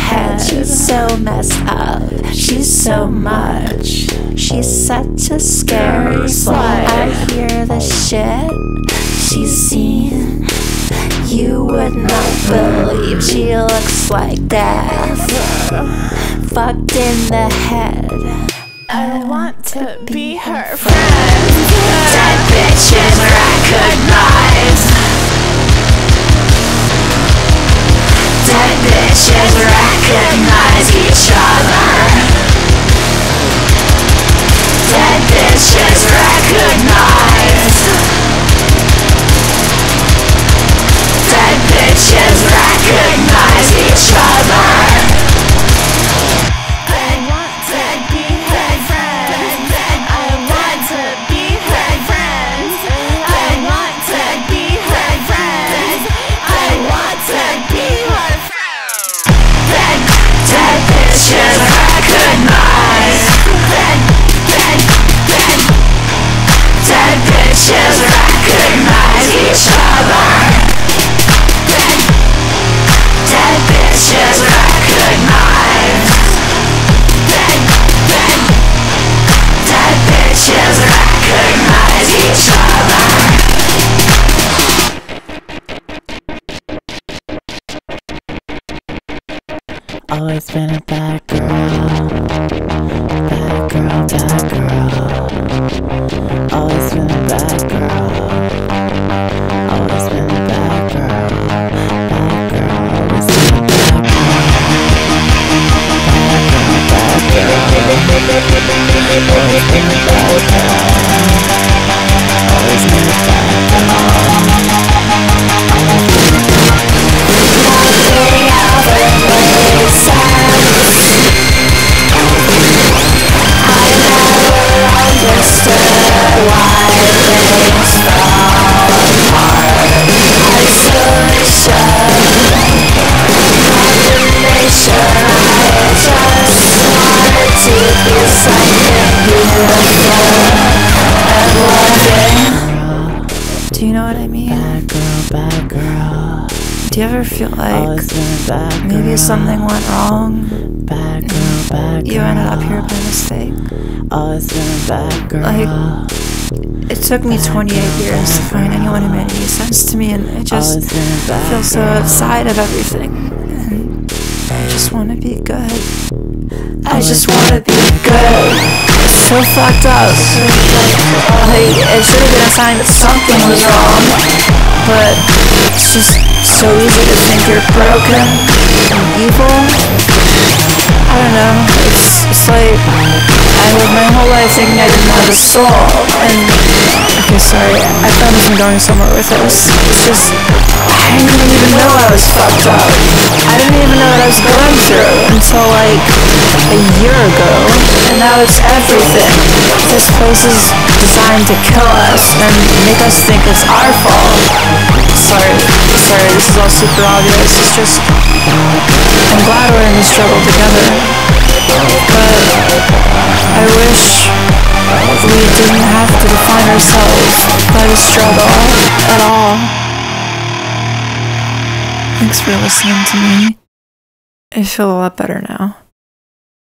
head. She's so messed up. She's so much. She's such a scary slut. I hear the shit she's seen. You would not believe. She looks like death, fucked in the head. I want to be her friend. Dead bitches recognize. Dead bitches recognize each other. Dead bitches recognize. Dead bitches recognize each other. Always been a bad girl, bad girl, bad girl. Always been a bad girl, always been a bad girl, bad girl. Always been a bad girl, bad girl, bad girl. Always been a bad girl, always been a bad girl. Do you know what I mean? Bad girl, bad girl. Do you ever feel like maybe something went wrong? Bad girl, bad girl. You ended up here by mistake. Always been a bad girl. Like, it took me 28 years to find anyone who made any sense to me, and I just feel so outside of everything. And I just want to be good. I just want to be good. It's so fucked up. Like, it should have been a sign that something was wrong, but it's just so easy to think you're broken and evil. I don't know. It's like I lived my whole life thinking I didn't have a soul, and okay, sorry, I promise I'm going somewhere with this. It's just I didn't even know I was fucked up. I didn't even know what I was going through until like a year ago, and now it's everything. This place is designed to kill us and make us think it's our fault. Sorry, this is all super obvious. It's just I'm glad we're in the struggle together, but I wish we didn't have to define ourselves by the struggle at all. Thanks for listening to me. I feel a lot better now.